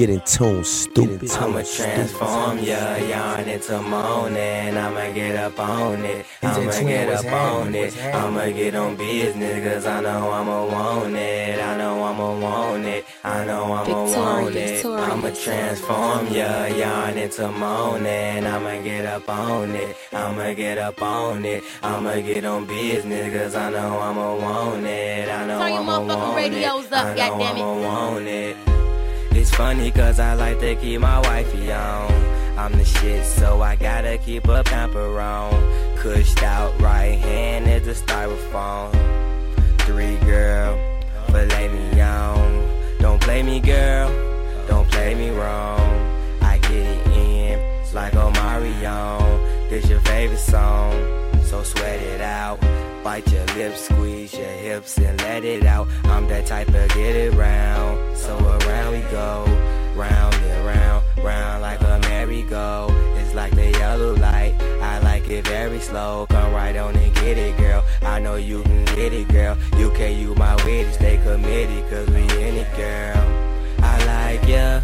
Get in tune, stupid. I'ma transform ya, yarn into moaning. I'ma get up on it, I'ma get up on it. I'ma get on business, cause I know I'ma want it. I know I'ma want it, I know I'ma want it. I'ma transform ya, yarn into moaning. I'ma get up on it, I'ma get up on it. I'ma get on business, cause I know I'ma want it. I know I'ma want it, I know I'ma want it. It's funny cause I like to keep my wifey on. I'm the shit, so I gotta keep a pamper on. Cushed out, right hand is a styrofoam. 3 girl, fillet me on. Don't play me, girl, don't play me wrong. I get it in, it's like Omarion. This your favorite song, so sweat it out. Bite your lips, squeeze your hips and let it out. I'm that type of get it round. So around we go, round and round, round like a merry-go. It's like the yellow light, I like it very slow. Come right on and get it, girl. I know you can get it, girl. You can't use my way to stay committed, cause we in it, girl. I like ya,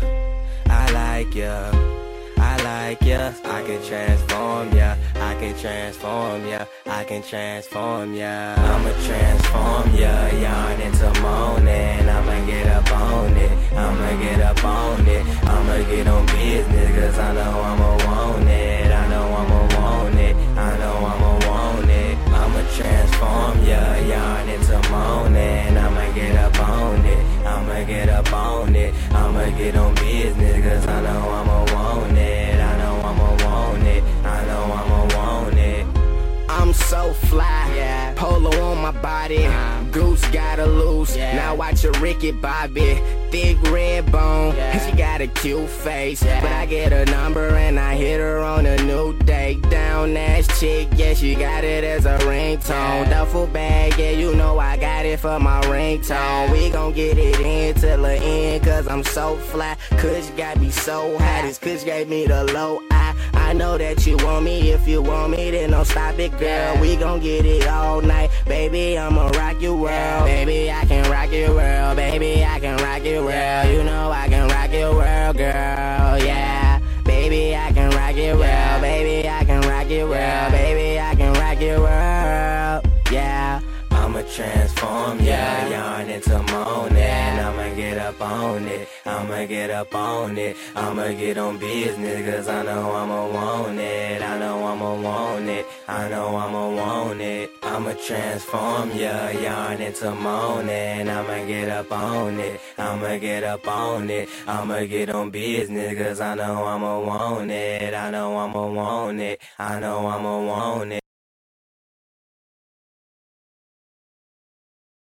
I like ya, I like ya. I can transform ya, I can transform ya, I can transform ya. I'ma transform ya, yarn into moaning. I'ma get up on it, I'ma get up on it. I'ma get on business, cause I know I'ma want it. I know I'ma want it, I know I'ma want it. I'ma transform ya, yarn into moaning. I'ma get up on it, I'ma get up on it. I'ma get on business, cause I know I'ma want it. I know I'ma want it, I know I'ma want it. I'm so fly, yeah. Polo on my body, Goose got a loose, yeah. Now watch a Ricky Bobby, thick red bone, yeah. She got a cute face, yeah. But I get her number and I hit her on a new date. Down ass chick, yeah, she got it as a ringtone, yeah. Duffel bag, yeah, you know I got it for my ringtone, yeah. We gon' get it in till the end, cause I'm so fly. Kush got me so hot, this Kush gave me the low eye. I know that you want me, if you want me, then don't stop it, girl. We gon' get it all night, baby, I'ma rock your world. Baby, I can rock your world, baby, I can rock your world. You know I can rock your world, girl, yeah. Baby, I can rock your world, baby, I can rock your world, baby, I can rock your world, yeah. I'ma transform ya, yarn into moaning. I'ma get up on it, I'ma get up on it. I'ma get on business, cause I know I'ma want it. I know I'ma want it, I know I'ma want it. I'ma transform ya, yarn into moaning. I'ma get up on it, I'ma get up on it. I'ma get on business, cause I know I'ma want it. I know I'ma want it, I know I'ma want it.